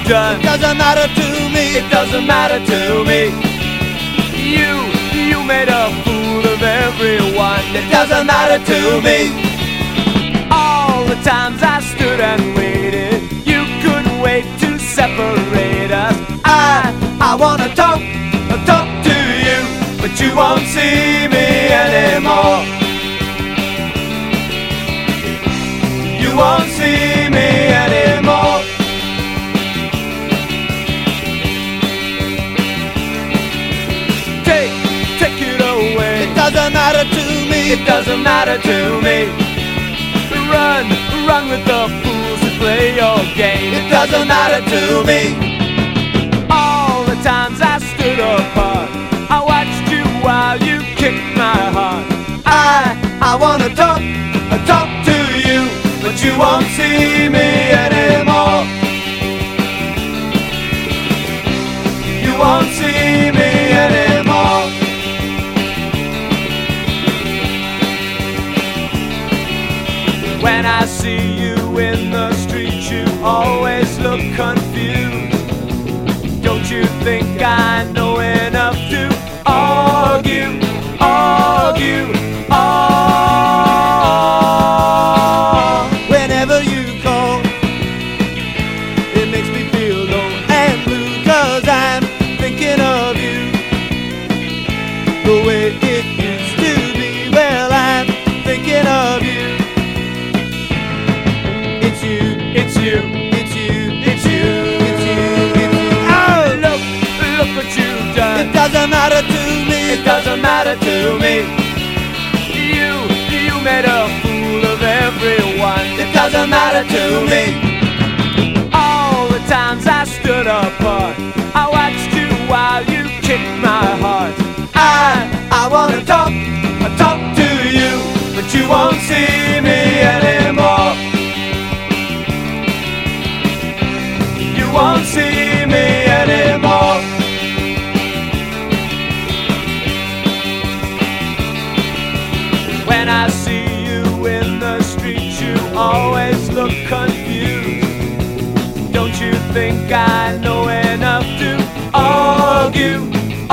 done. It doesn't matter to me. It doesn't matter to me. You made a fool of everyone. It doesn't matter to me. All the times I stood and waited, you couldn't wait to separate us. I wanna talk To you, but you won't see me anymore. You won't see me anymore. Take it away. It doesn't matter to me. It doesn't matter to me. Run with the fools who play your game. It doesn't matter to me. All the times I stood apart, I watched you while you kicked my heart. I wanna talk To you, but you won't see me anymore. You won't see me anymore. When I see you in the street, you always look confused. Don't you think I know enough to argue? Whenever you call, it makes me feel low and blue, 'cause I'm thinking of you the way it used to be. Well, I'm thinking of you. It's you, It's you, it's you, it's you, it's you, it's you. Oh, look what you've done. it doesn't matter to me. It doesn't matter to me. You made a fool of everyone. It doesn't matter to me. All the times I stood apart, I watched you while you kicked my heart. I wanna talk To you, but you won't see me anymore. You won't see me anymore. When I see you in the street, you always look confused. Don't you think I know enough to argue?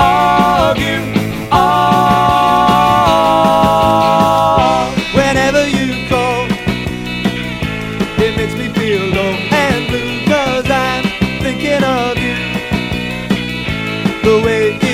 whenever you call. It makes me feel low and blue, 'cause I'm thinking of you the way